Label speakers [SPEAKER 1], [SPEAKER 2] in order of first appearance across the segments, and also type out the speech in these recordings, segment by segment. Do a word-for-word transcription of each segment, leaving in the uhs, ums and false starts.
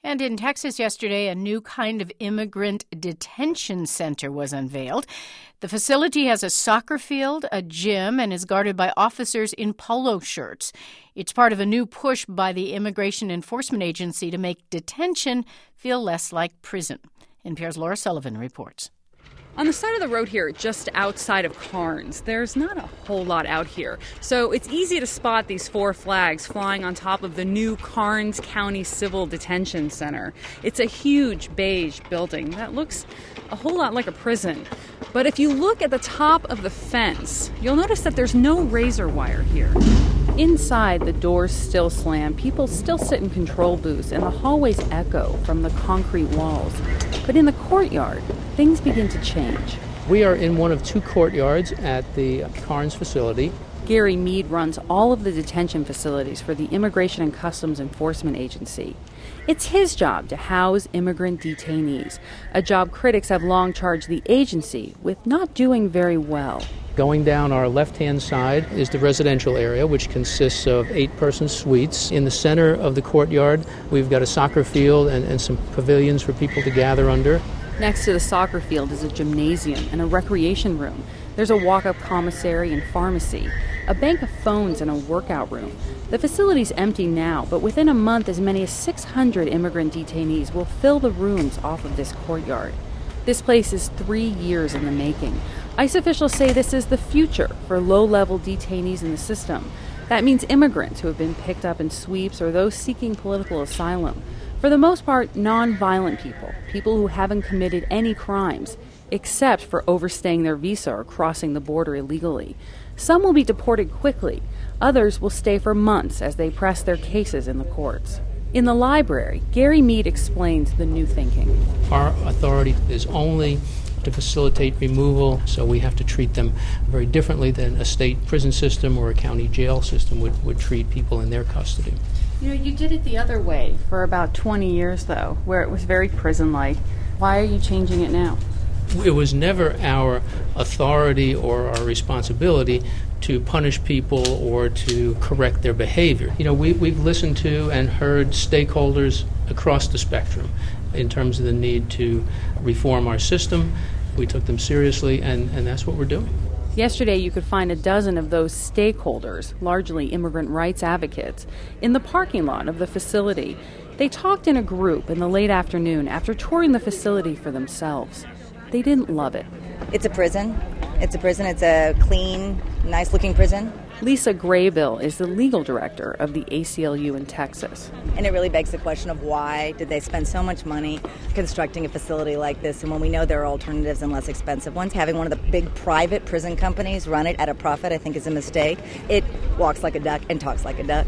[SPEAKER 1] And in Texas yesterday, a new kind of immigrant detention center was unveiled. The facility has a soccer field, a gym, and is guarded by officers in polo shirts. It's part of a new push by the Immigration Enforcement Agency to make detention feel less like prison. N P R's Laura Sullivan reports.
[SPEAKER 2] On the side of the road here, just outside of Karns, there's not a whole lot out here. So it's easy to spot these four flags flying on top of the new Karns County Civil Detention Center. It's a huge beige building that looks a whole lot like a prison. But if you look at the top of the fence, you'll notice that there's no razor wire here. Inside, the doors still slam, people still sit in control booths, and the hallways echo from the concrete walls. But in the courtyard, things begin to change.
[SPEAKER 3] We are in one of two courtyards at the Karns facility.
[SPEAKER 2] Gary Mead runs all of the detention facilities for the Immigration and Customs Enforcement Agency. It's his job to house immigrant detainees, a job critics have long charged the agency with not doing very well.
[SPEAKER 3] Going down our left-hand side is the residential area, which consists of eight-person suites. In the center of the courtyard, we've got a soccer field and, and some pavilions for people to gather under.
[SPEAKER 2] Next to the soccer field is a gymnasium and a recreation room. There's a walk-up commissary and pharmacy, a bank of phones, and a workout room. The facility's empty now, but within a month, as many as six hundred immigrant detainees will fill the rooms off of this courtyard. This place is three years in the making. ICE officials say this is the future for low-level detainees in the system. That means immigrants who have been picked up in sweeps or those seeking political asylum. For the most part, non-violent people, people who haven't committed any crimes, except for overstaying their visa or crossing the border illegally. Some will be deported quickly. Others will stay for months as they press their cases in the courts. In the library, Gary Mead explains the new thinking.
[SPEAKER 3] Our authority is only to facilitate removal, so we have to treat them very differently than a state prison system or a county jail system would, would treat people in their custody.
[SPEAKER 2] You know, you did it the other way for about twenty years, though, where it was very prison-like. Why are you changing it now?
[SPEAKER 3] It was never our authority or our responsibility to punish people or to correct their behavior. You know, we, we've listened to and heard stakeholders across the spectrum in terms of the need to reform our system. We took them seriously, and, and that's what we're doing.
[SPEAKER 2] Yesterday, you could find a dozen of those stakeholders, largely immigrant rights advocates, in the parking lot of the facility. They talked in a group in the late afternoon after touring the facility for themselves. They didn't love it.
[SPEAKER 4] It's a prison. It's a prison. It's a clean, nice-looking prison.
[SPEAKER 2] Lisa Graybill is the legal director of the A C L U in Texas.
[SPEAKER 4] And it really begs the question of why did they spend so much money constructing a facility like this, and when we know there are alternatives and less expensive ones. Having one of the big private prison companies run it at a profit, I think, is a mistake. It walks like a duck and talks like a duck.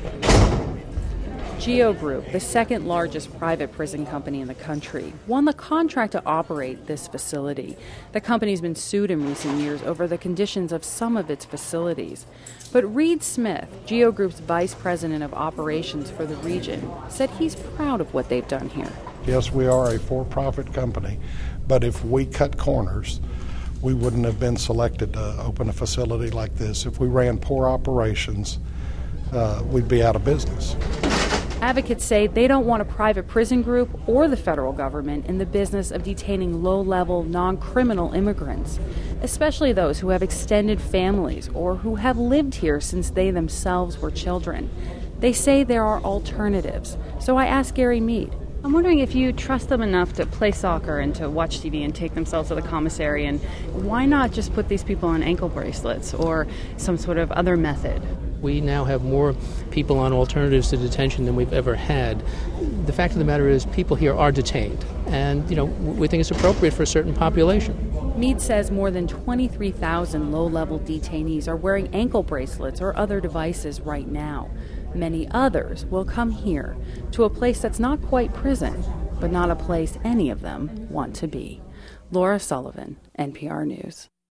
[SPEAKER 2] GEO Group, the second largest private prison company in the country, won the contract to operate this facility. The company's been sued in recent years over the conditions of some of its facilities. But Reed Smith, GEO Group's vice president of operations for the region, said he's proud of what they've done here.
[SPEAKER 5] Yes, we are a for-profit company, but if we cut corners, we wouldn't have been selected to open a facility like this. If we ran poor operations, uh, we'd be out of business.
[SPEAKER 2] Advocates say they don't want a private prison group or the federal government in the business of detaining low-level, non-criminal immigrants, especially those who have extended families or who have lived here since they themselves were children. They say there are alternatives. So I asked Gary Mead. I'm wondering if you trust them enough to play soccer and to watch T V and take themselves to the commissary, and why not just put these people on ankle bracelets or some sort of other method?
[SPEAKER 3] We now have more people on alternatives to detention than we've ever had. The fact of the matter is people here are detained, and you know we think it's appropriate for a certain population.
[SPEAKER 2] Mead says more than twenty-three thousand low-level detainees are wearing ankle bracelets or other devices right now. Many others will come here to a place that's not quite prison, but not a place any of them want to be. Laura Sullivan, N P R News.